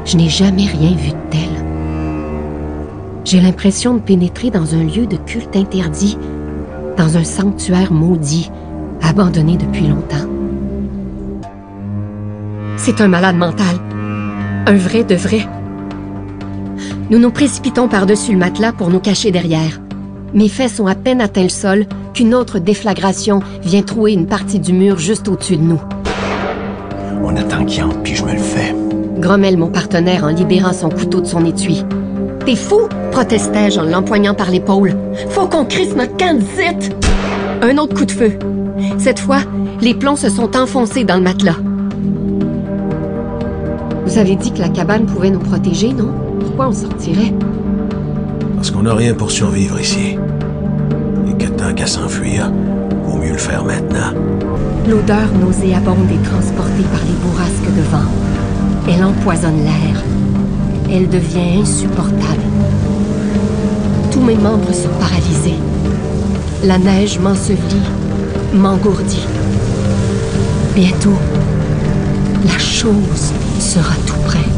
Je n'ai jamais rien vu de tel. J'ai l'impression de pénétrer dans un lieu de culte interdit, dans un sanctuaire maudit, abandonné depuis longtemps. C'est un malade mental. Un vrai de vrai. Nous nous précipitons par-dessus le matelas pour nous cacher derrière. Mes fesses ont à peine atteint le sol qu'une autre déflagration vient trouer une partie du mur juste au-dessus de nous. On attend qu'il entre, puis je me le fais. Grommelle mon partenaire en libérant son couteau de son étui. « T'es fou? » protestai-je en l'empoignant par l'épaule. « Faut qu'on crisse notre camp d'ici! » Un autre coup de feu. Cette fois, les plombs se sont enfoncés dans le matelas. Vous avez dit que la cabane pouvait nous protéger, non? Pourquoi on sortirait? Parce qu'on n'a rien pour survivre ici. Et que tant qu'à s'enfuir, vaut mieux le faire maintenant. L'odeur nauséabonde est transportée par les bourrasques de vent. Elle empoisonne l'air. Elle devient insupportable. Tous mes membres sont paralysés. La neige m'ensevelit, m'engourdit. Bientôt, la chose sera tout près.